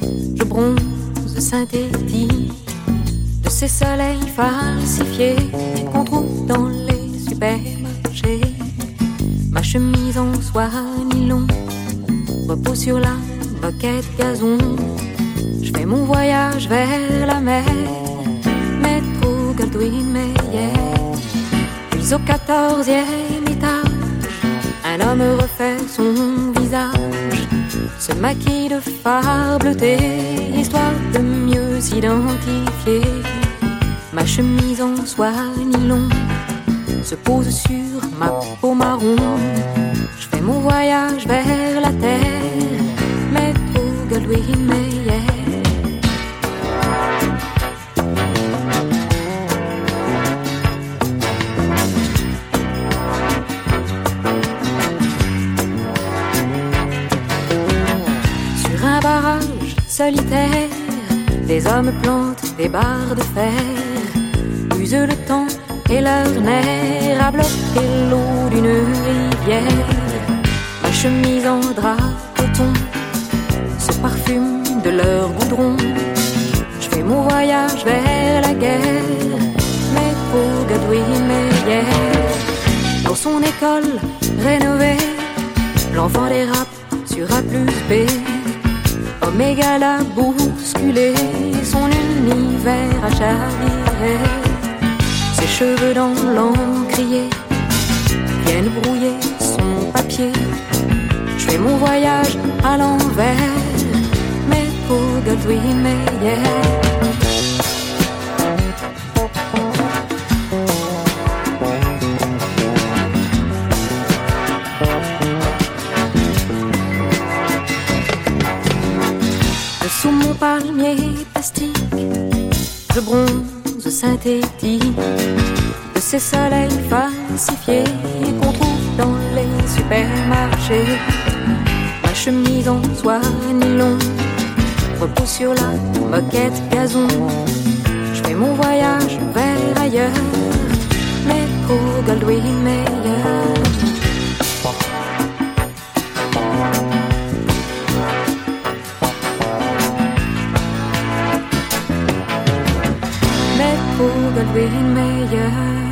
Je bronze synthétique de ces soleils falsifiés qu'on trouve dans les supermarchés. Ma chemise en soie nylon repose sur la moquette gazon. Je fais mon voyage vers la mer, métro Goldwyn-Mayer. Puis au 14e étage, un homme refait son visage, se maquille de fard bleuté, histoire de mieux s'identifier. Ma chemise en soie nylon se pose sur ma peau marron. Je fais mon voyage vers la terre, métro Goldwyn-Mayer. Sur un barrage solitaire, des hommes plantent des barres de fer, usent le temps et leur nerf à bloquer l'eau d'une rivière. Ma chemise en drap coton se parfume de leur goudron. Je fais mon voyage vers la guerre, métro Goldwyn-Mayer. Dans son école rénovée, l'enfant dérape sur A+B. Oméga l'a bousculé, son univers a chaviré. Ses cheveux dans l'encrier viennent brouiller son papier. Je fais mon voyage à l'envers, métro Goldwyn-Mayer. Sous mon palmier plastique, je bronze synthétique de ces soleils falsifiés qu'on trouve dans les supermarchés. Ma chemise en soie nylon repose sur la moquette gazon. Je fais mon voyage vers ailleurs, métro Goldwyn-Mayer. Métro Goldwyn-Mayer.